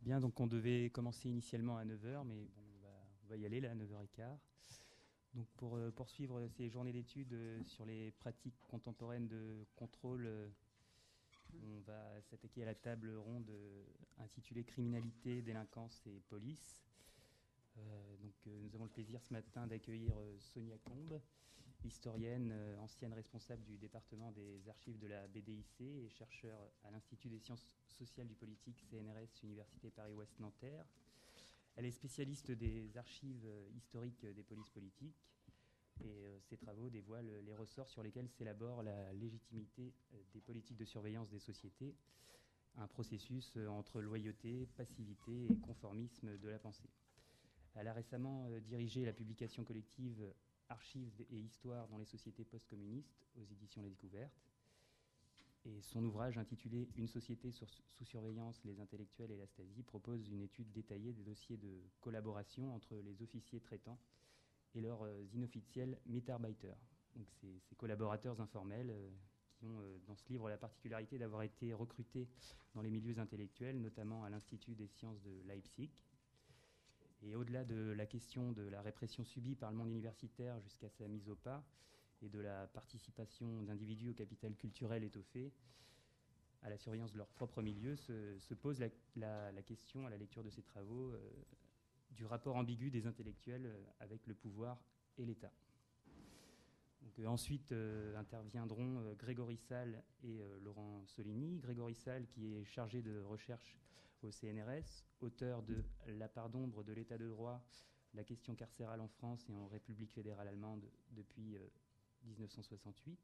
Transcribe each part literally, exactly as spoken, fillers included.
Bien, donc on devait commencer initialement à neuf heures, mais bon, on va, on va y aller là à neuf heures quinze. Donc pour euh, poursuivre ces journées d'études euh, sur les pratiques contemporaines de contrôle, euh, on va s'attaquer à la table ronde euh, intitulée Criminalité, délinquance et police. Euh, donc euh, nous avons le plaisir ce matin d'accueillir euh, Sonia Combe, historienne, euh, ancienne responsable du département des archives de la B D I C et chercheur à l'Institut des sciences sociales du politique C N R S, Université Paris-Ouest Nanterre. Elle est spécialiste des archives euh, historiques des polices politiques et euh, ses travaux dévoilent les ressorts sur lesquels s'élabore la légitimité euh, des politiques de surveillance des sociétés, un processus euh, entre loyauté, passivité et conformisme de la pensée. Elle a récemment euh, dirigé la publication collective Archives et Histoire dans les sociétés post-communistes aux éditions Les Découvertes. Et son ouvrage intitulé Une société sur, sous surveillance, les intellectuels et la Stasi propose une étude détaillée des dossiers de collaboration entre les officiers traitants et leurs euh, inofficiels Mitarbeiter, donc ces, ces collaborateurs informels euh, qui ont euh, dans ce livre la particularité d'avoir été recrutés dans les milieux intellectuels, notamment à l'Institut des sciences de Leipzig. Et au-delà de la question de la répression subie par le monde universitaire jusqu'à sa mise au pas et de la participation d'individus au capital culturel étoffé à la surveillance de leur propre milieu, se, se pose la, la, la question, à la lecture de ces travaux, euh, du rapport ambigu des intellectuels euh, avec le pouvoir et l'État. Donc, euh, ensuite euh, interviendront euh, Grégory Salles et euh, Laurent Soligny. Grégory Salles, qui est chargé de recherche au C N R S, auteur de La part d'ombre de l'état de droit, la question carcérale en France et en République fédérale allemande depuis euh, dix-neuf cent soixante-huit.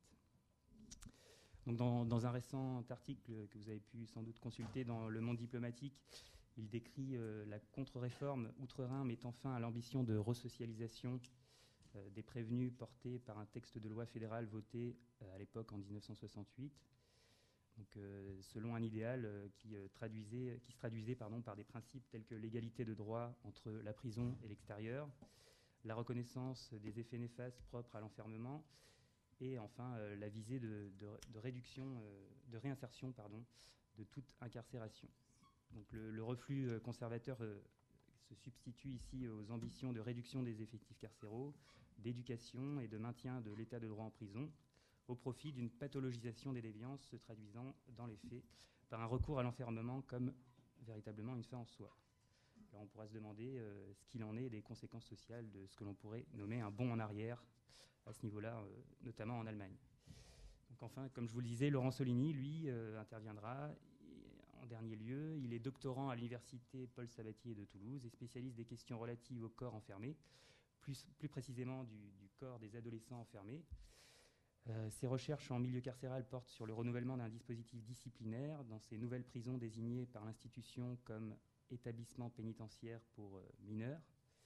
Donc dans, dans un récent article que vous avez pu sans doute consulter dans Le Monde diplomatique, il décrit euh, la contre-réforme outre-Rhin mettant fin à l'ambition de resocialisation euh, des prévenus portée par un texte de loi fédéral voté euh, à l'époque en dix-neuf cent soixante-huit. Donc, euh, selon un idéal euh, qui, euh, traduisait, qui se traduisait pardon, par des principes tels que l'égalité de droit entre la prison et l'extérieur, la reconnaissance des effets néfastes propres à l'enfermement et enfin euh, la visée de, de, de réduction, euh, de réinsertion pardon, de toute incarcération. Donc, le, le reflux euh, conservateur euh, se substitue ici aux ambitions de réduction des effectifs carcéraux, d'éducation et de maintien de l'état de droit en prison, au profit d'une pathologisation des déviances se traduisant dans les faits par un recours à l'enfermement comme véritablement une fin en soi. Alors on pourra se demander euh, ce qu'il en est des conséquences sociales de ce que l'on pourrait nommer un bond en arrière à ce niveau-là, euh, notamment en Allemagne. Donc enfin, comme je vous le disais, Laurent Soligny, lui, euh, interviendra. Et en dernier lieu, il est doctorant à l'université Paul Sabatier de Toulouse et spécialiste des questions relatives au corps enfermé, plus, plus précisément du, du corps des adolescents enfermés. Euh, ses recherches en milieu carcéral portent sur le renouvellement d'un dispositif disciplinaire dans ces nouvelles prisons désignées par l'institution comme établissement pénitentiaire pour euh, mineurs.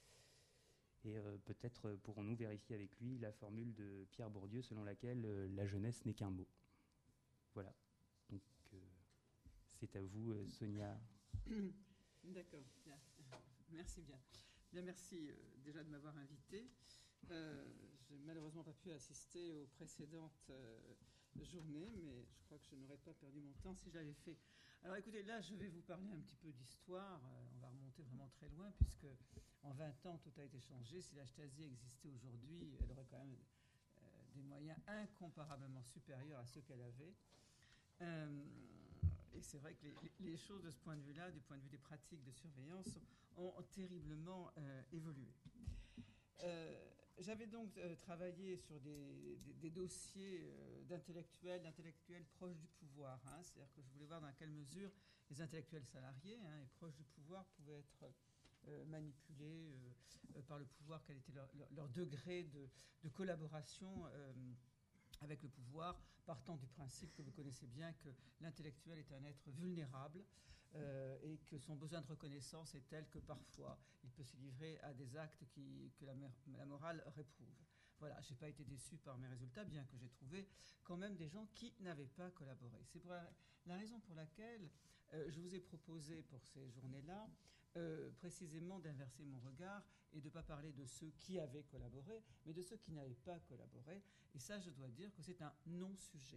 Et euh, peut-être pourrons-nous vérifier avec lui la formule de Pierre Bourdieu selon laquelle euh, la jeunesse n'est qu'un mot. Voilà. Donc euh, c'est à vous, euh, Sonia. D'accord. Bien. Merci bien. Bien, merci euh, déjà de m'avoir invité. Euh, je n'ai malheureusement pas pu assister aux précédentes euh, journées, mais je crois que je n'aurais pas perdu mon temps si je l'avais fait. Alors écoutez, là je vais vous parler un petit peu d'histoire. Euh, on va remonter vraiment très loin, puisque en vingt ans tout a été changé. Si la Stasi existait aujourd'hui, elle aurait quand même euh, des moyens incomparablement supérieurs à ceux qu'elle avait. Euh, et c'est vrai que les, les choses de ce point de vue-là, du point de vue des pratiques de surveillance, ont, ont terriblement euh, évolué. Euh, J'avais donc euh, travaillé sur des, des, des dossiers euh, d'intellectuels, d'intellectuels proches du pouvoir. Hein, c'est-à-dire que je voulais voir dans quelle mesure les intellectuels salariés hein, et proches du pouvoir pouvaient être euh, manipulés euh, euh, par le pouvoir, quel était leur, leur, leur degré de, de collaboration euh, avec le pouvoir, partant du principe que vous connaissez bien que l'intellectuel est un être vulnérable euh, et que son besoin de reconnaissance est tel que parfois il peut se livrer à des actes qui, que la, la morale réprouve. Voilà, je n'ai pas été déçu par mes résultats, bien que j'ai trouvé quand même des gens qui n'avaient pas collaboré. C'est pour la, la raison pour laquelle euh, je vous ai proposé pour ces journées-là euh, précisément d'inverser mon regard et de ne pas parler de ceux qui avaient collaboré, mais de ceux qui n'avaient pas collaboré. Et ça, je dois dire que c'est un non-sujet. C'est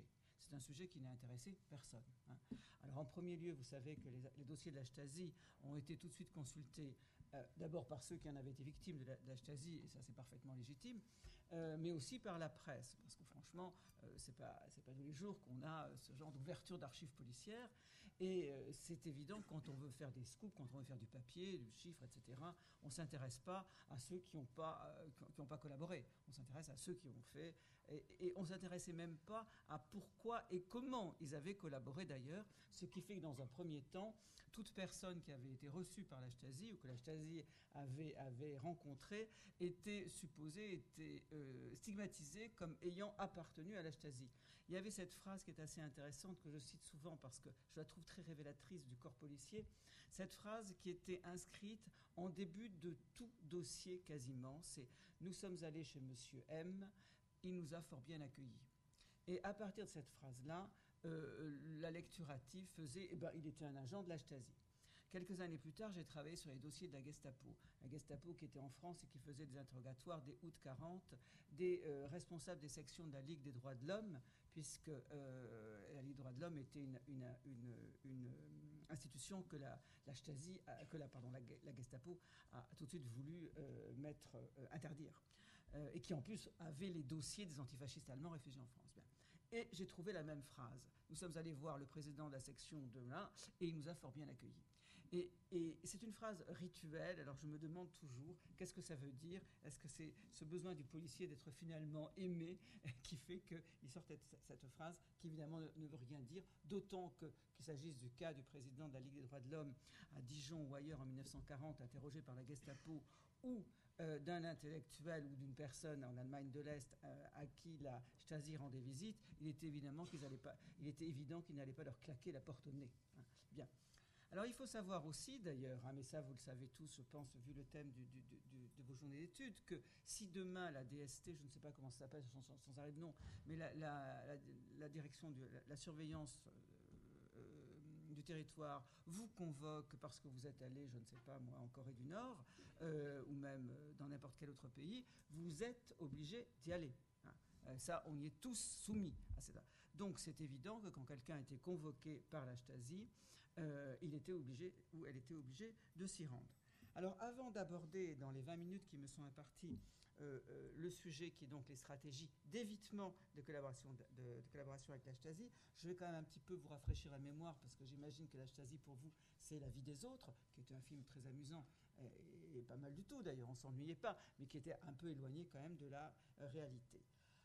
c'est un sujet qui n'a intéressé personne. Hein. Alors en premier lieu, vous savez que les, les dossiers de la Stasi ont été tout de suite consultés, euh, d'abord par ceux qui en avaient été victimes de la, de la Stasi, et ça c'est parfaitement légitime, euh, mais aussi par la presse, parce que franchement, euh, c'est pas, c'est pas tous les jours qu'on a euh, ce genre d'ouverture d'archives policières, et euh, c'est évident que quand on veut faire des scoops, quand on veut faire du papier, du chiffre, et cetera, on ne s'intéresse pas à ceux qui n'ont pas, euh, qui ont pas collaboré, on s'intéresse à ceux qui ont fait, et, et on ne s'intéressait même pas à pourquoi et comment ils avaient collaboré d'ailleurs, ce qui fait que dans un premier temps, toute personne qui avait été reçue par la Stasi ou que la Stasi avait, avait rencontrée était supposée, était euh, stigmatisée comme ayant appartenu à la Stasi. Il y avait cette phrase qui est assez intéressante, que je cite souvent parce que je la trouve très révélatrice du corps policier, cette phrase qui était inscrite en début de tout dossier quasiment, c'est « Nous sommes allés chez Monsieur M, il nous a fort bien accueillis ». Et à partir de cette phrase-là, euh, la lecture hâtive faisait eh ben, il était un agent de la Stasi. Quelques années plus tard, j'ai travaillé sur les dossiers de la Gestapo. La Gestapo qui était en France et qui faisait des interrogatoires dès août quarante des euh, responsables des sections de la Ligue des droits de l'homme, puisque euh, la Ligue des droits de l'homme était une, une, une, une institution que la, la Stasi, a, que la, pardon, la, la Gestapo a tout de suite voulu euh, mettre, euh, interdire. Euh, et qui en plus avait les dossiers des antifascistes allemands réfugiés en France. Bien. Et j'ai trouvé la même phrase. Nous sommes allés voir le président de la section de là et il nous a fort bien accueillis. Et, et c'est une phrase rituelle, alors je me demande toujours qu'est-ce que ça veut dire. Est-ce que c'est ce besoin du policier d'être finalement aimé qui fait qu'il sort cette, cette phrase qui évidemment ne, ne veut rien dire, d'autant que, qu'il s'agisse du cas du président de la Ligue des droits de l'homme à Dijon ou ailleurs en mille neuf cent quarante, interrogé par la Gestapo, ou euh, d'un intellectuel ou d'une personne en Allemagne de l'Est euh, à qui la Stasi rendait visite, il était, évidemment qu'ils allaient pas, il était évident qu'il n'allait pas leur claquer la porte au nez. Hein. Bien. Alors il faut savoir aussi d'ailleurs, hein, mais ça vous le savez tous, je pense, vu le thème du, du, du, de vos journées d'études, que si demain la D S T, je ne sais pas comment ça s'appelle sans, sans, sans arrêt de nom, mais la, la, la, la direction de la, la surveillance euh, du territoire vous convoque parce que vous êtes allé, je ne sais pas moi, en Corée du Nord, euh, ou même dans n'importe quel autre pays, vous êtes obligé d'y aller. Hein. Euh, ça, on y est tous soumis à ça. Donc c'est évident que quand quelqu'un était convoqué par la Stasi, Euh, il était obligé, ou elle était obligée de s'y rendre. Alors avant d'aborder dans les vingt minutes qui me sont imparties euh, euh, le sujet qui est donc les stratégies d'évitement de collaboration, de, de, de collaboration avec la Stasi, je vais quand même un petit peu vous rafraîchir la mémoire parce que j'imagine que la Stasi pour vous c'est La vie des autres, qui était un film très amusant et, et pas mal du tout d'ailleurs, on ne s'ennuyait pas, mais qui était un peu éloigné quand même de la euh, réalité.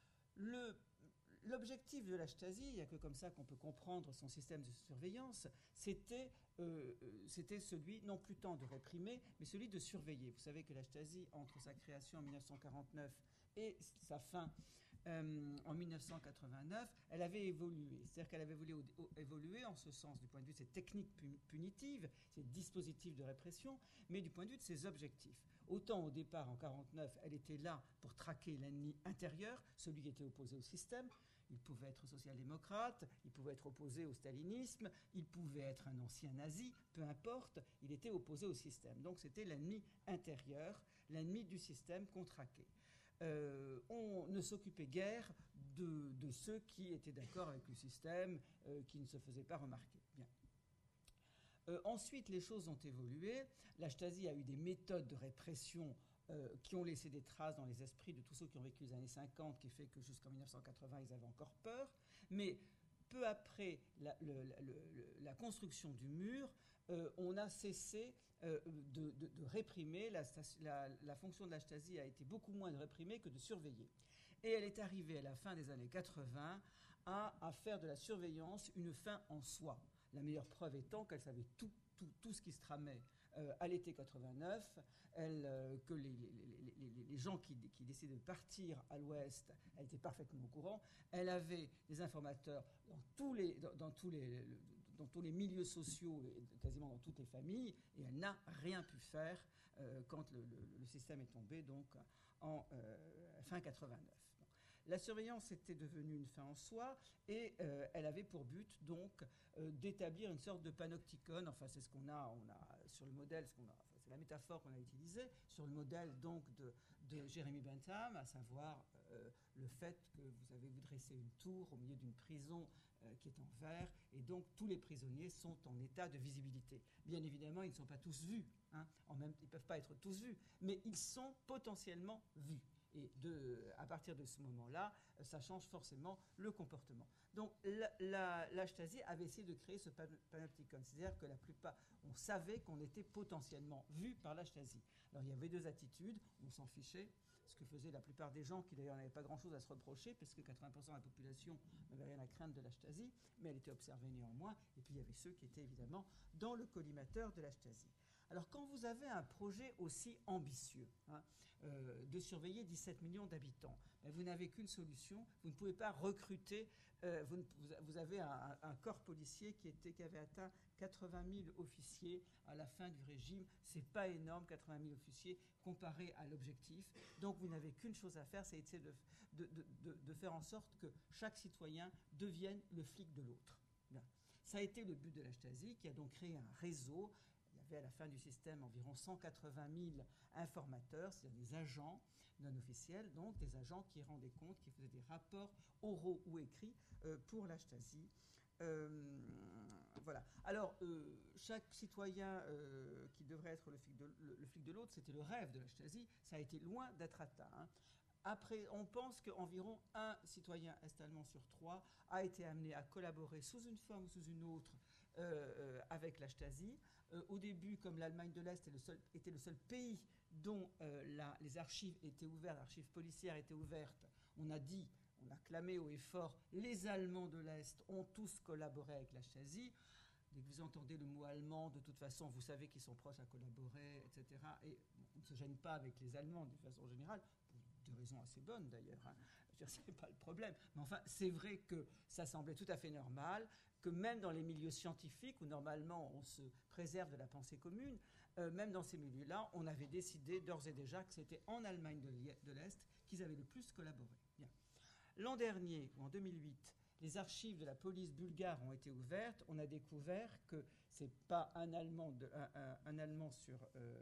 Le L'objectif de la Stasi, il n'y a que comme ça qu'on peut comprendre son système de surveillance, c'était, euh, c'était celui, non plus tant de réprimer, mais celui de surveiller. Vous savez que la Stasi, entre sa création en mille neuf cent quarante-neuf et sa fin euh, en mille neuf cent quatre-vingt-neuf, elle avait évolué. C'est-à-dire qu'elle avait voulu évoluer en ce sens, du point de vue de ses techniques punitives, ses dispositifs de répression, mais du point de vue de ses objectifs. Autant au départ, en mille neuf cent quarante-neuf, elle était là pour traquer l'ennemi intérieur, celui qui était opposé au système. Il pouvait être social-démocrate, il pouvait être opposé au stalinisme, il pouvait être un ancien nazi, peu importe, il était opposé au système. Donc c'était l'ennemi intérieur, l'ennemi du système qu'on traquait. Euh, on ne s'occupait guère de, de ceux qui étaient d'accord avec le système, euh, qui ne se faisaient pas remarquer. Bien. Euh, ensuite, les choses ont évolué. La Stasi a eu des méthodes de répression euh, qui ont laissé des traces dans les esprits de tous ceux qui ont vécu les années cinquante, qui fait que jusqu'en mille neuf cent quatre-vingts, ils avaient encore peur. Mais peu après la, le, le, le, la construction du mur, euh, on a cessé euh, de, de, de réprimer. La, la, la fonction de la Stasi a été beaucoup moins de réprimer que de surveiller. Et elle est arrivée à la fin des années quatre-vingts à, à faire de la surveillance une fin en soi. La meilleure preuve étant qu'elle savait tout, tout, tout ce qui se tramait euh, à l'été quatre-vingt-neuf, elle, euh, que les, les, les, les gens qui, qui décidaient de partir à l'ouest, elle était parfaitement au courant. Elle avait des informateurs dans tous les, dans, dans tous les, dans tous les milieux sociaux, et quasiment dans toutes les familles, et elle n'a rien pu faire euh, quand le, le, le système est tombé, donc en euh, fin quatre-vingt-neuf. La surveillance était devenue une fin en soi et euh, elle avait pour but donc euh, d'établir une sorte de panopticon. Enfin, c'est ce qu'on a, on a sur le modèle, ce qu'on a, enfin, c'est la métaphore qu'on a utilisée sur le modèle donc de, de Jeremy Bentham, à savoir euh, euh, le fait que vous avez vous dressé une tour au milieu d'une prison euh, qui est en verre, et donc tous les prisonniers sont en état de visibilité. Bien évidemment, ils ne sont pas tous vus, hein, en même, ils ne peuvent pas être tous vus, mais ils sont potentiellement vus. Et de, à partir de ce moment-là, ça change forcément le comportement. Donc la, la, la Stasi avait essayé de créer ce panopticon, c'est-à-dire que la plupart, on savait qu'on était potentiellement vu par la Stasi. Alors il y avait deux attitudes, on s'en fichait, ce que faisaient la plupart des gens qui d'ailleurs n'avaient pas grand-chose à se reprocher, parce que quatre-vingts pour cent de la population n'avait rien à craindre de la Stasi, mais elle était observée néanmoins, et puis il y avait ceux qui étaient évidemment dans le collimateur de la Stasi. Alors quand vous avez un projet aussi ambitieux, hein, euh, de surveiller dix-sept millions d'habitants, ben, vous n'avez qu'une solution, vous ne pouvez pas recruter, euh, vous, ne, vous avez un, un corps policier qui, était, qui avait atteint quatre-vingt mille officiers à la fin du régime. C'est pas énorme, quatre-vingt mille officiers, comparé à l'objectif. Donc vous n'avez qu'une chose à faire, c'est essayer de, de, de, de, de faire en sorte que chaque citoyen devienne le flic de l'autre. Ça a été le but de la Stasi, qui a donc créé un réseau. Il y avait à la fin du système environ cent quatre-vingt mille informateurs, c'est-à-dire des agents non officiels, donc des agents qui rendaient compte, qui faisaient des rapports oraux ou écrits euh, pour la Stasi. Euh, voilà. Alors, euh, chaque citoyen euh, qui devrait être le flic de, le, le flic de l'autre, c'était le rêve de la Stasi. Ça a été loin d'être atteint. Hein. Après, on pense qu'environ un citoyen est-allemand sur trois a été amené à collaborer sous une forme ou sous une autre euh, euh, avec la Stasi. Euh, au début, comme l'Allemagne de l'Est était le seul pays dont euh, la, les archives étaient ouvertes, l'archive policière était ouverte, on a dit, on a clamé haut et fort, les Allemands de l'Est ont tous collaboré avec la Stasi. Dès que vous entendez le mot allemand, de toute façon, vous savez qu'ils sont proches à collaborer, et cetera. Et bon, on ne se gêne pas avec les Allemands de façon générale, pour des raisons assez bonnes d'ailleurs. Hein. Je veux dire, c'est pas le problème. Mais enfin, c'est vrai que ça semblait tout à fait normal, que même dans les milieux scientifiques, où normalement on se préserve de la pensée commune, euh, même dans ces milieux-là, on avait décidé d'ores et déjà que c'était en Allemagne de l'Est qu'ils avaient le plus collaboré. Bien. L'an dernier, ou en deux mille huit, les archives de la police bulgare ont été ouvertes. On a découvert que c'est pas un Allemand, de, un, un, un Allemand sur, euh,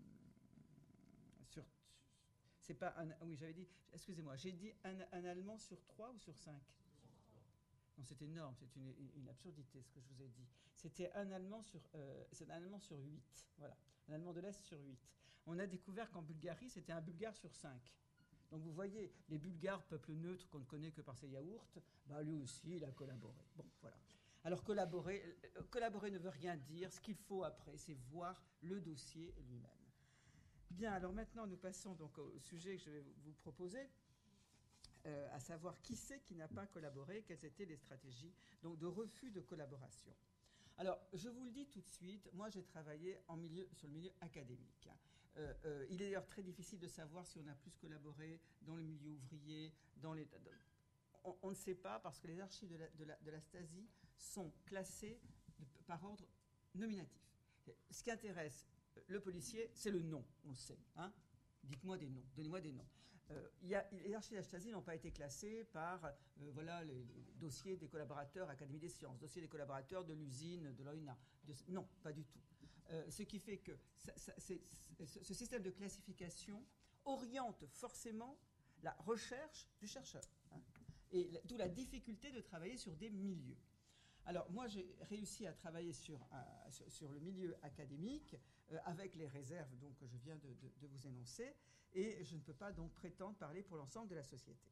sur c'est pas un, oui, j'avais dit, excusez-moi, j'ai dit un, un Allemand sur trois ou sur cinq? Non, c'est énorme, c'est une, une absurdité ce que je vous ai dit. C'était un Allemand sur, euh, c'est un Allemand sur huit, voilà, un Allemand de l'Est sur huit. On a découvert qu'en Bulgarie, c'était un Bulgare sur cinq. Donc vous voyez, les Bulgares, peuple neutre qu'on ne connaît que par ses yaourts, bah lui aussi, il a collaboré. Bon, voilà. Alors collaborer, euh, collaborer ne veut rien dire. Ce qu'il faut après, c'est voir le dossier lui-même. Bien, alors maintenant, nous passons donc au sujet que je vais vous proposer, euh, à savoir qui c'est qui n'a pas collaboré, quelles étaient les stratégies donc, de refus de collaboration. Alors, je vous le dis tout de suite, moi j'ai travaillé en milieu, sur le milieu académique. Euh, euh, il est d'ailleurs très difficile de savoir si on a plus collaboré dans le milieu ouvrier, dans les... Dans, on, on ne sait pas parce que les archives de la, de la, de la Stasi sont classées de, par ordre nominatif. Ce qui intéresse le policier, c'est le nom, on le sait. Hein. Dites-moi des noms, donnez-moi des noms. Euh, y a, les archives de la Stasi n'ont pas été classées par euh, voilà, les, les dossiers des collaborateurs Académie des sciences, dossiers des collaborateurs de l'usine, de l'O I N A. De, non, pas du tout. Euh, ce qui fait que ça, ça, c'est, c'est, ce système de classification oriente forcément la recherche du chercheur. Hein, et la, d'où la difficulté de travailler sur des milieux. Alors moi j'ai réussi à travailler sur, euh, sur, sur le milieu académique euh, avec les réserves donc, que je viens de, de, de vous énoncer, et je ne peux pas donc prétendre parler pour l'ensemble de la société.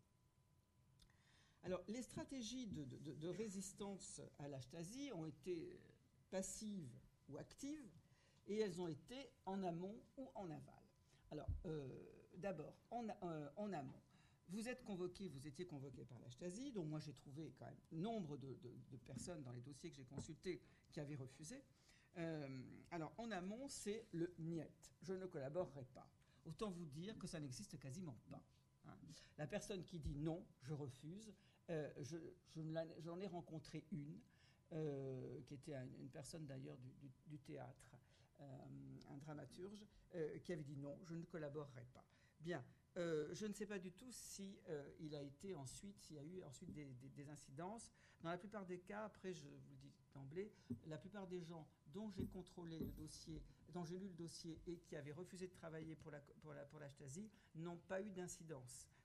Alors les stratégies de, de, de résistance à la Stasi ont été passives ou actives, et elles ont été en amont ou en aval. Alors euh, d'abord en, euh, en amont. Vous êtes convoqué, vous étiez convoqué par la Stasi, donc moi j'ai trouvé quand même nombre de, de, de personnes dans les dossiers que j'ai consultés qui avaient refusé. Euh, alors en amont, c'est le niet, je ne collaborerai pas. Autant vous dire que ça n'existe quasiment pas. Hein. La personne qui dit non, je refuse, euh, je, je j'en ai rencontré une, euh, qui était une, une personne d'ailleurs du, du, du théâtre, euh, un dramaturge, euh, qui avait dit non, je ne collaborerai pas. Bien. Euh, je ne sais pas du tout si euh, il a été ensuite, s'il y a eu ensuite des, des, des incidences. Dans la plupart des cas, après je vous le dis d'emblée, la plupart des gens dont j'ai contrôlé le dossier, dont j'ai lu le dossier et qui avaient refusé de travailler pour la, pour la, pour la Stasi, n'ont pas eu d'incidence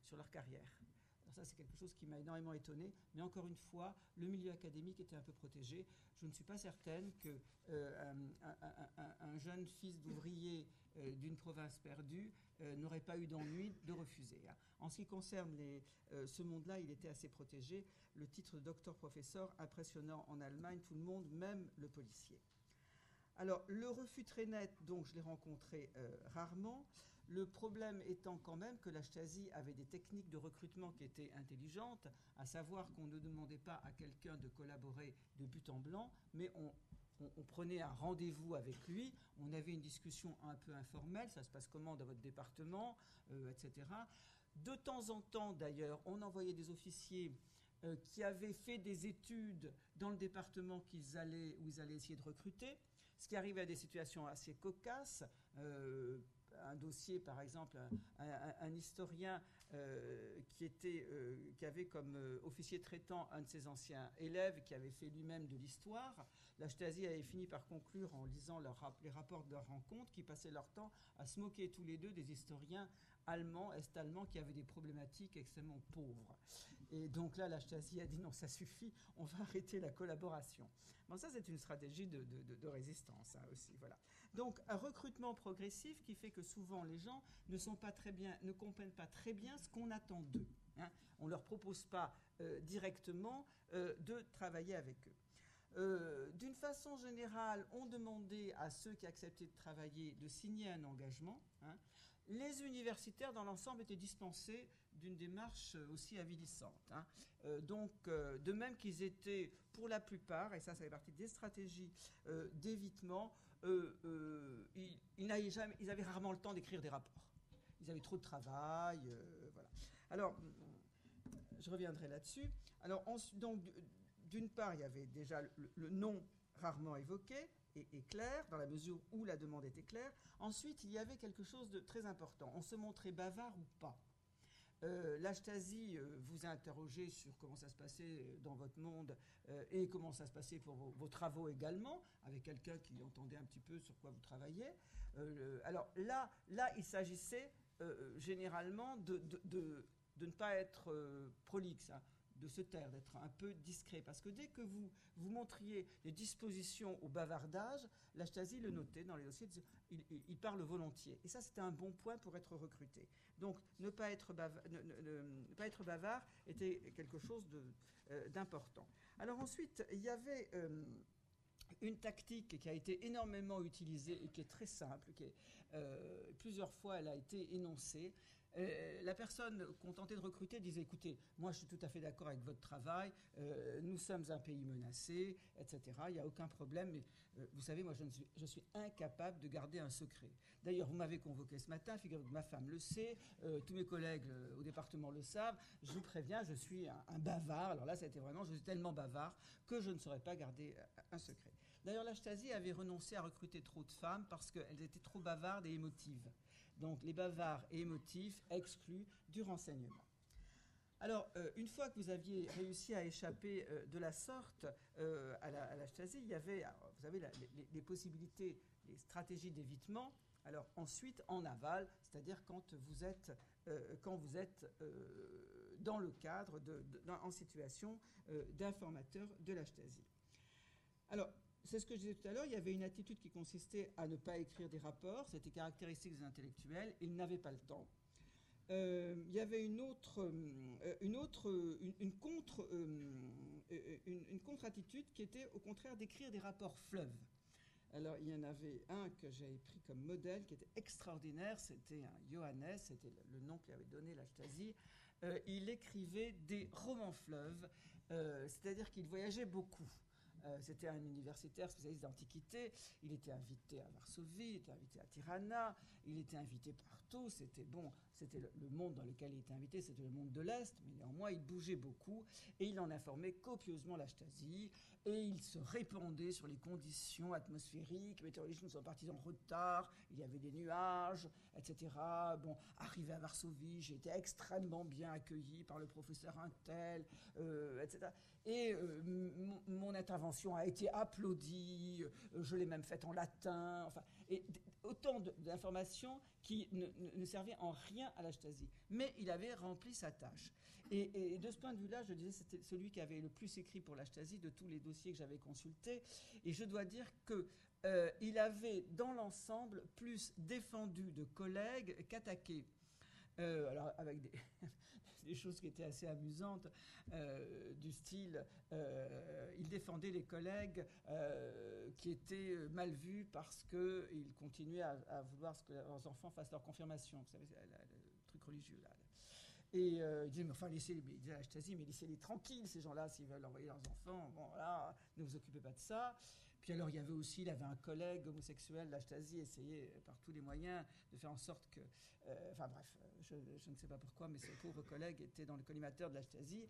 sur leur carrière. Alors ça, c'est quelque chose qui m'a énormément étonné, mais encore une fois, le milieu académique était un peu protégé. Je ne suis pas certaine qu'un euh, un, un, un, un jeune fils d'ouvrier euh, d'une province perdue euh, n'aurait pas eu d'ennui de refuser. Hein. En ce qui concerne les, euh, ce monde-là, il était assez protégé. Le titre de docteur-professeur, impressionnant en Allemagne, tout le monde, même le policier. Alors, le refus très net, donc je l'ai rencontré euh, rarement. Le problème étant quand même que la Stasi avait des techniques de recrutement qui étaient intelligentes, à savoir qu'on ne demandait pas à quelqu'un de collaborer de but en blanc, mais on, on, on prenait un rendez-vous avec lui, on avait une discussion un peu informelle, ça se passe comment dans votre département, euh, et cetera. De temps en temps, d'ailleurs, on envoyait des officiers euh, qui avaient fait des études dans le département qu'ils allaient, où ils allaient essayer de recruter, ce qui arrivait à des situations assez cocasses. Euh, un dossier, par exemple, un, un, un historien euh, qui, était, euh, qui avait comme euh, officier traitant un de ses anciens élèves, qui avait fait lui-même de l'histoire. La Stasi avait fini par conclure, en lisant leur, les rapports de leur rencontre, qu'ils passaient leur temps à se moquer tous les deux des historiens allemands, est-allemands, qui avaient des problématiques extrêmement pauvres. Et donc là, la Stasi a dit non, ça suffit, on va arrêter la collaboration. Bon, ça, c'est une stratégie de, de, de, de résistance hein, aussi, voilà. Donc, un recrutement progressif qui fait que souvent les gens ne sont pas très bien, ne comprennent pas très bien ce qu'on attend d'eux. Hein. On ne leur propose pas euh, directement euh, de travailler avec eux. Euh, d'une façon générale, on demandait à ceux qui acceptaient de travailler de signer un engagement. Hein. Les universitaires, dans l'ensemble, étaient dispensés d'une démarche aussi avilissante. Hein. Euh, donc, euh, de même qu'ils étaient, pour la plupart, et ça, ça fait partie des stratégies euh, d'évitement, euh, euh, ils, ils, n'avaient jamais, ils avaient rarement le temps d'écrire des rapports. Ils avaient trop de travail, euh, voilà. Alors, je reviendrai là-dessus. Alors, ensuite, donc, d'une part, il y avait déjà le, le nom rarement évoqué et, et clair, dans la mesure où la demande était claire. Ensuite, il y avait quelque chose de très important. On se montrait bavard ou pas. Euh, la Stasi euh, vous a interrogé sur comment ça se passait dans votre monde euh, et comment ça se passait pour vos, vos travaux également, avec quelqu'un qui entendait un petit peu sur quoi vous travailliez. Euh, alors là, là, il s'agissait euh, généralement de, de, de, de ne pas être euh, prolixe, hein, de se taire, d'être un peu discret. Parce que dès que vous, vous montriez des dispositions au bavardage, la Stasi le notait dans les dossiers, il, il, il parle volontiers. Et ça, c'était un bon point pour être recruté. Donc, ne pas être bavard, ne, ne, ne pas être bavard était quelque chose de, euh, d'important. Alors ensuite, il y avait euh, une tactique qui a été énormément utilisée et qui est très simple, qui est, euh, plusieurs fois elle a été énoncée. Euh, la personne qu'on tentait de recruter disait, écoutez, moi je suis tout à fait d'accord avec votre travail, euh, nous sommes un pays menacé, et cetera. Il n'y a aucun problème, mais euh, vous savez, moi je, ne suis, je suis incapable de garder un secret. D'ailleurs, vous m'avez convoqué ce matin, figurez-vous que ma femme le sait, euh, tous mes collègues euh, au département le savent, je vous préviens, je suis un, un bavard. Alors là, c'était vraiment, je suis tellement bavard que je ne saurais pas garder un secret. D'ailleurs, la Stasi avait renoncé à recruter trop de femmes parce qu'elles étaient trop bavardes et émotives. Donc, les bavards et émotifs exclus du renseignement. Alors, euh, une fois que vous aviez réussi à échapper euh, de la sorte euh, à, la, à la Stasi, il y avait, alors, vous savez, la, les, les possibilités, les stratégies d'évitement. Alors, ensuite, en aval, c'est-à-dire quand vous êtes, euh, quand vous êtes euh, dans le cadre, de, de, dans, en situation euh, d'informateur de la Stasi. Alors, c'est ce que je disais tout à l'heure, il y avait une attitude qui consistait à ne pas écrire des rapports, c'était caractéristique des intellectuels, ils n'avaient pas le temps. Euh, il y avait une autre, euh, une, autre une, une, contre, euh, une, une contre-attitude qui était au contraire d'écrire des rapports fleuves. Alors il y en avait un que j'ai pris comme modèle qui était extraordinaire, c'était un Johannes, c'était le nom qu'il avait donné la Stasi. Euh, il écrivait des romans fleuves, euh, c'est-à-dire qu'il voyageait beaucoup. Euh, c'était un universitaire spécialiste d'antiquité, il était invité à Varsovie, il était invité à Tirana, il était invité partout, c'était bon, c'était le, le monde dans lequel il était invité, c'était le monde de l'Est, mais néanmoins il bougeait beaucoup et il en informait copieusement la Stasi et il se répandait sur les conditions atmosphériques, météorologiques, nous sommes partis en retard, il y avait des nuages, et cetera. Bon, arrivé à Varsovie, j'ai été extrêmement bien accueilli par le professeur Untel, euh, et cetera. Et euh, mon intervention a été applaudie, euh, je l'ai même faite en latin, enfin, et autant de, d'informations qui ne, ne, ne servaient en rien à la Stasi. Mais il avait rempli sa tâche. Et, et de ce point de vue-là, je disais, c'était celui qui avait le plus écrit pour la Stasi de tous les dossiers que j'avais consultés. Et je dois dire que euh, il avait, dans l'ensemble, plus défendu de collègues qu'attaqué. Euh, alors, avec des, des choses qui étaient assez amusantes, euh, du style, euh, il défendait les collègues euh, qui étaient mal vus parce qu'ils continuaient à, à vouloir que leurs enfants fassent leur confirmation. Vous savez, le truc religieux, là. Et euh, il disait, mais enfin, laissez, il disait à la Stasi, mais laissez-les tranquilles, ces gens-là, s'ils veulent envoyer leurs enfants. Bon, voilà, ne vous occupez pas de ça. Puis alors, il y avait aussi, il avait un collègue homosexuel, la Stasi essayait par tous les moyens de faire en sorte que... Euh, enfin bref, je, je ne sais pas pourquoi, mais ce pauvre collègue était dans le collimateur de la Stasi.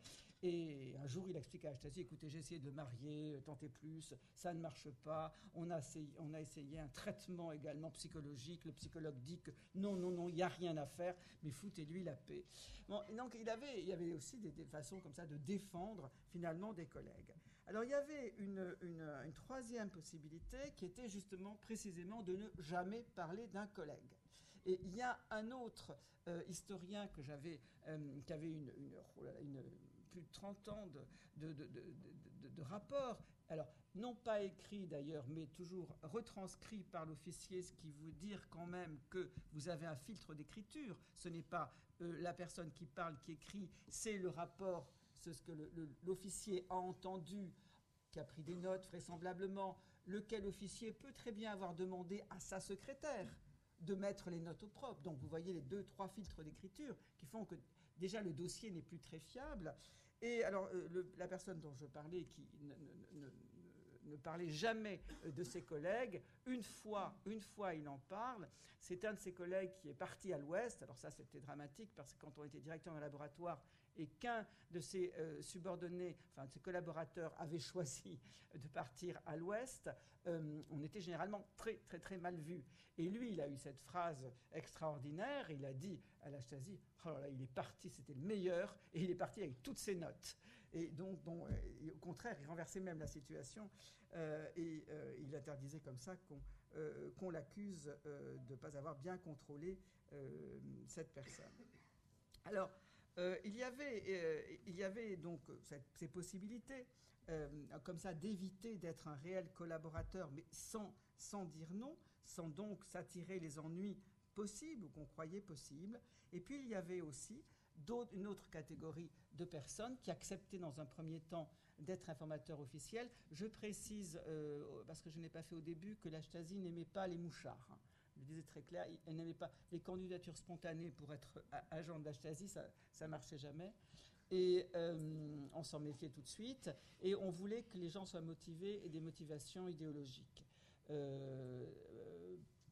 Et un jour, il explique à la Stasi, écoutez, j'ai essayé de le marier, tentez plus, ça ne marche pas. On a essayé, on a essayé un traitement également psychologique. Le psychologue dit que non, non, non, il n'y a rien à faire, mais foutez-lui la paix. Bon, donc il, avait, il y avait aussi des, des façons comme ça de défendre finalement des collègues. Alors il y avait une, une, une troisième possibilité qui était justement précisément de ne jamais parler d'un collègue. Et il y a un autre euh, historien que j'avais, euh, qui avait une, une, une, plus de trente ans de, de, de, de, de, de rapports, alors non pas écrit d'ailleurs, mais toujours retranscrit par l'officier, ce qui veut dire quand même que vous avez un filtre d'écriture. Ce n'est pas euh, la personne qui parle, qui écrit, c'est le rapport, c'est ce que le, le, l'officier a entendu, qui a pris des notes vraisemblablement, lequel officier peut très bien avoir demandé à sa secrétaire de mettre les notes au propre. Donc vous voyez les deux, trois filtres d'écriture qui font que déjà le dossier n'est plus très fiable. Et alors euh, le, la personne dont je parlais, qui ne, ne, ne, ne parlait jamais de ses collègues, une fois, une fois il en parle, c'est un de ses collègues qui est parti à l'ouest. Alors ça c'était dramatique parce que quand on était directeur d'un laboratoire et qu'un de ses euh, subordonnés, enfin de ses collaborateurs avait choisi de partir à l'ouest, euh, on était généralement très très très mal vu. Et lui, il a eu cette phrase extraordinaire, il a dit à la Stasi, oh là là, il est parti, c'était le meilleur, et il est parti avec toutes ses notes. Et donc, bon, et au contraire, il renversait même la situation, euh, et euh, il interdisait comme ça qu'on, euh, qu'on l'accuse euh, de ne pas avoir bien contrôlé euh, cette personne. Alors, euh, il y avait, euh, il y avait donc cette, ces possibilités, euh, comme ça, d'éviter d'être un réel collaborateur, mais sans, sans dire non, sans donc s'attirer les ennuis possibles ou qu'on croyait possibles. Et puis, il y avait aussi une autre catégorie de personnes qui acceptaient dans un premier temps d'être informateurs officiels. Je précise, euh, parce que je n'ai pas fait au début, que la Stasi n'aimait pas les mouchards. Hein. Je le disais très clair, elle n'aimait pas les candidatures spontanées pour être agent de la Stasi, ça ne marchait jamais. Et euh, on s'en méfiait tout de suite. Et on voulait que les gens soient motivés et des motivations idéologiques. Euh, euh,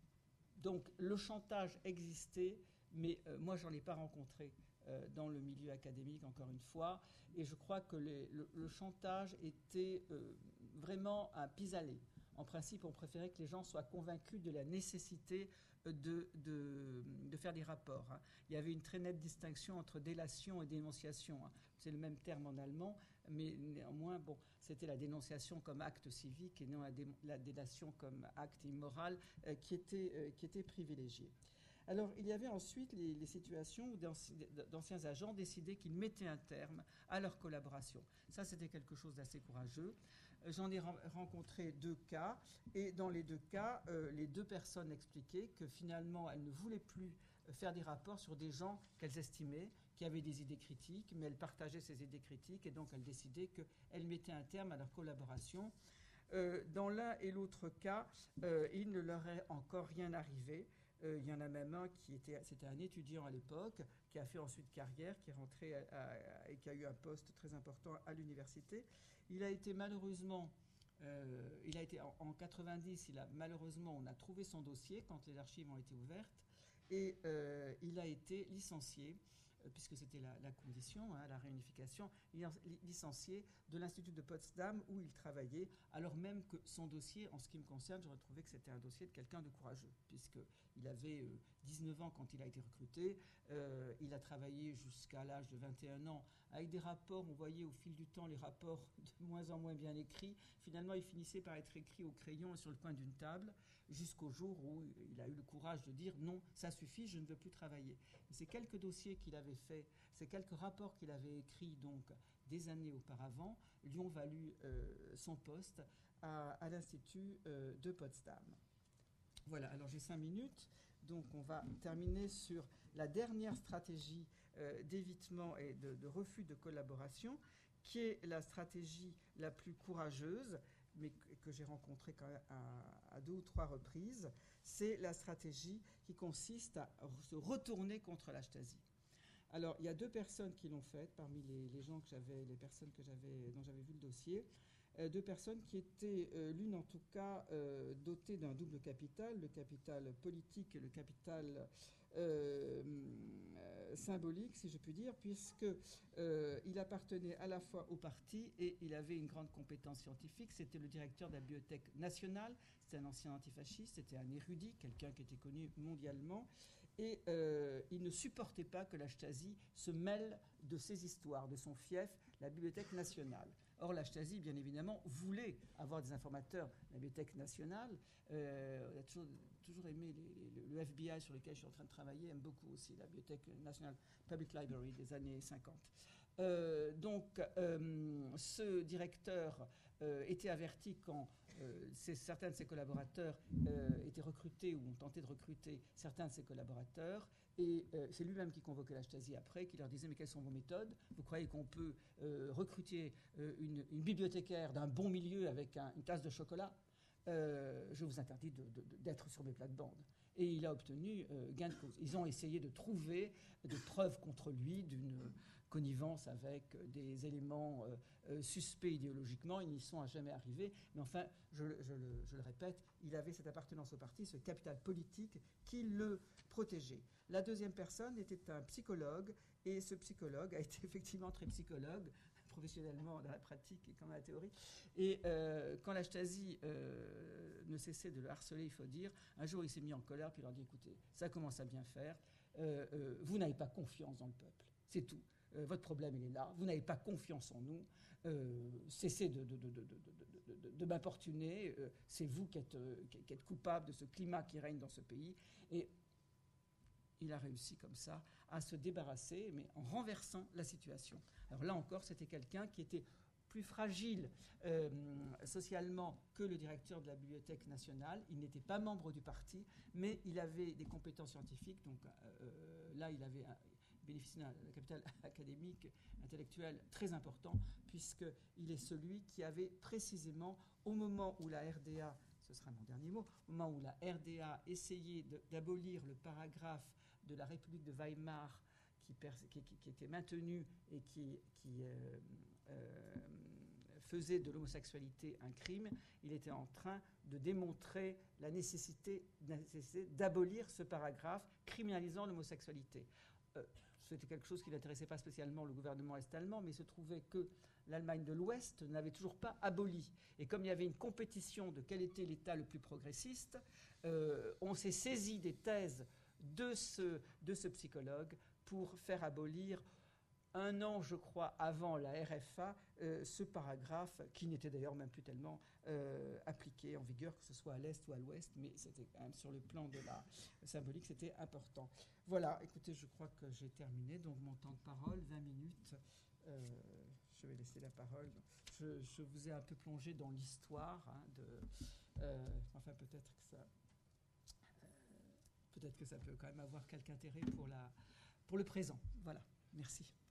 donc le chantage existait, mais euh, moi j'en ai pas rencontré euh, dans le milieu académique encore une fois, et je crois que les, le, le chantage était euh, vraiment un pis-aller. En principe, on préférait que les gens soient convaincus de la nécessité de, de, de faire des rapports. Hein. Il y avait une très nette distinction entre délation et dénonciation. Hein. C'est le même terme en allemand, mais néanmoins, bon, c'était la dénonciation comme acte civique et non la, dé, la délation comme acte immoral euh, qui, était, euh, qui était privilégié. Alors, il y avait ensuite les, les situations où d'anciens agents décidaient qu'ils mettaient un terme à leur collaboration. Ça, c'était quelque chose d'assez courageux. J'en ai rencontré deux cas, et dans les deux cas, euh, les deux personnes expliquaient que finalement, elles ne voulaient plus faire des rapports sur des gens qu'elles estimaient, qui avaient des idées critiques, mais elles partageaient ces idées critiques, et donc elles décidaient qu'elles mettaient un terme à leur collaboration. Euh, dans l'un et l'autre cas, euh, il ne leur est encore rien arrivé. Euh, il y en a même un qui était, c'était un étudiant à l'époque, qui a fait ensuite carrière, qui est rentré à, à, et qui a eu un poste très important à l'université. Il a été malheureusement, euh, il a été en, en quatre-vingt-dix, il a malheureusement, on a trouvé son dossier quand les archives ont été ouvertes, et euh, il a été licencié, euh, puisque c'était la, la condition, hein, la réunification, licencié de l'Institut de Potsdam où il travaillait, alors même que son dossier, en ce qui me concerne, j'aurais trouvé que c'était un dossier de quelqu'un de courageux, puisqu'il avait euh, dix-neuf ans quand il a été recruté, euh, il a travaillé jusqu'à l'âge de vingt et un ans avec des rapports, on voyait au fil du temps les rapports de moins en moins bien écrits. Finalement, ils finissaient par être écrits au crayon et sur le coin d'une table. jusqu'au jour où il a eu le courage de dire non, ça suffit, je ne veux plus travailler. Et ces quelques dossiers qu'il avait faits, ces quelques rapports qu'il avait écrits donc des années auparavant, lui ont valu euh, son poste à, à l'Institut euh, de Potsdam. Voilà, alors j'ai cinq minutes, donc on va terminer sur la dernière stratégie euh, d'évitement et de, de refus de collaboration, qui est la stratégie la plus courageuse, mais que, que j'ai rencontrée quand même à, à deux ou trois reprises. C'est la stratégie qui consiste à se retourner contre la Stasi. Alors, il y a deux personnes qui l'ont faite parmi les, les gens que j'avais, les personnes que j'avais, dont j'avais vu le dossier. Euh, deux personnes qui étaient, euh, l'une en tout cas, euh, dotée d'un double capital, le capital politique et le capital euh, euh, symbolique, si je puis dire, puisque euh, il appartenait à la fois au parti et il avait une grande compétence scientifique. C'était le directeur de la Bibliothèque nationale, c'était un ancien antifasciste, c'était un érudit, quelqu'un qui était connu mondialement. Et euh, il ne supportait pas que la Stasi se mêle de ses histoires, de son fief, la Bibliothèque nationale. Or, la Stasi, bien évidemment, voulait avoir des informateurs de la Bibliothèque nationale. Euh, on a toujours, toujours aimé les, les, le F B I sur lequel je suis en train de travailler, aime beaucoup aussi la Bibliothèque nationale Public Library des années cinquante. Euh, donc, euh, ce directeur euh, était averti quand euh, certains de ses collaborateurs euh, étaient recrutés ou ont tenté de recruter certains de ses collaborateurs. Et euh, c'est lui-même qui convoquait la Stasi après, qui leur disait « Mais quelles sont vos méthodes? Vous croyez qu'on peut euh, recruter euh, une, une bibliothécaire d'un bon milieu avec un, une tasse de chocolat? euh, Je vous interdis de, de, de, d'être sur mes plates-bandes. » Et il a obtenu euh, gain de cause. Ils ont essayé de trouver des preuves contre lui d'une connivence avec des éléments euh, euh, suspects idéologiquement. Ils n'y sont jamais arrivés. Mais enfin, je, je, le, je le répète, il avait cette appartenance au parti, ce capital politique qui le protégeait. La deuxième personne était un psychologue, et ce psychologue a été effectivement très psychologue, professionnellement dans la pratique et comme dans la théorie. Et euh, quand la Stasi euh, ne cessait de le harceler, il faut dire, un jour il s'est mis en colère, puis il leur dit « Écoutez, ça commence à bien faire, euh, euh, vous n'avez pas confiance dans le peuple, c'est tout. Euh, votre problème, il est là, vous n'avez pas confiance en nous, euh, cessez de, de, de, de, de, de, de, de m'importuner, euh, c'est vous qui êtes, euh, qui êtes coupable de ce climat qui règne dans ce pays. » Et il a réussi comme ça à se débarrasser, mais en renversant la situation. Alors là encore, c'était quelqu'un qui était plus fragile euh, socialement que le directeur de la Bibliothèque nationale. Il n'était pas membre du parti, mais il avait des compétences scientifiques. Donc euh, là, il avait un, bénéficié d'un capital académique, intellectuel très important, puisqu'il est celui qui avait précisément, au moment où la R D A, ce sera mon dernier mot, au moment où la R D A essayait de, d'abolir le paragraphe de la République de Weimar qui, qui, qui était maintenu et qui, qui euh, euh, faisait de l'homosexualité un crime, il était en train de démontrer la nécessité, la nécessité d'abolir ce paragraphe criminalisant l'homosexualité. Euh, C'était quelque chose qui n'intéressait pas spécialement le gouvernement est-allemand, mais il se trouvait que l'Allemagne de l'Ouest n'avait toujours pas aboli. Et comme il y avait une compétition de quel était l'État le plus progressiste, euh, on s'est saisi des thèses de ce, de ce psychologue pour faire abolir, un an, je crois, avant la R F A, euh, ce paragraphe, qui n'était d'ailleurs même plus tellement euh, appliqué, en vigueur, que ce soit à l'Est ou à l'Ouest, mais c'était quand même sur le plan de la symbolique, c'était important. Voilà, écoutez, je crois que j'ai terminé, donc mon temps de parole, vingt minutes. Euh, je vais laisser la parole. Je, je vous ai un peu plongé dans l'histoire, hein, de, euh, enfin peut-être que ça... Peut-être que ça peut quand même avoir quelque intérêt pour, la, pour le présent. Voilà, merci.